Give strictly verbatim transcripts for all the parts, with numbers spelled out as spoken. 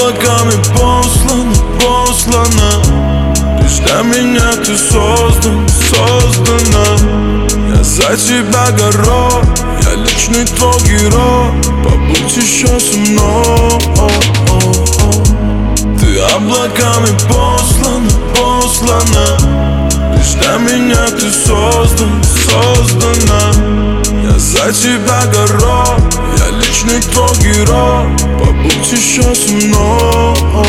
облаками послана, послана. Лишь для меня ты создан, создана. Я за тебя горой, я личный твой герой. Побудь еще со мной. Ты облаками послана, послана. Лишь для меня ты создан, создана. Я за тебя горой, я личный твой герой. Побудь еще со мной.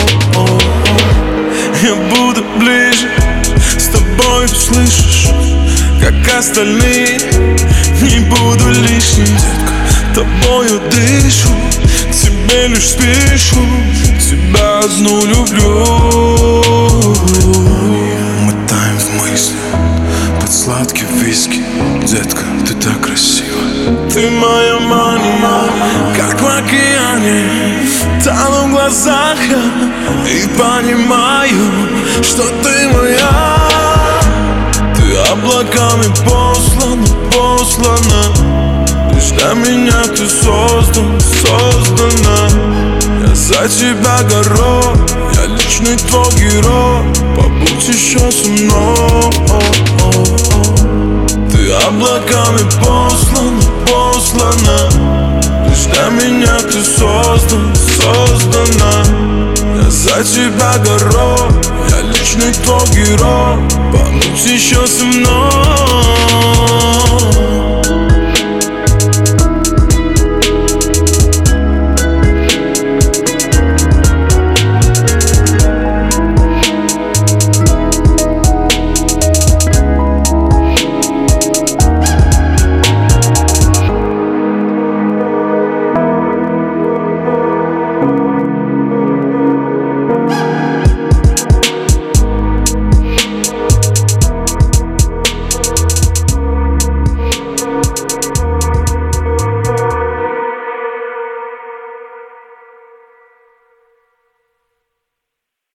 Я буду ближе, с тобой услышишь, как остальные. Не буду лишним, детка, тобою дышу. К тебе лишь спешу, тебя одну люблю. Мы таем в мысли под сладкий виски. Детка, ты так красива. Ты моя мания, как в океане. Тону в глазах я и понимаю, что ты моя. Ты облаками послана, послана. Лишь для меня ты создан, создана. Я за тебя горой, я личный твой герой. Побудь еще со мной. Ты облаками послана, послана. Лишь для меня ты создан, создана. Я за тебя горой, я личный твой герой. Побудь еще со мной.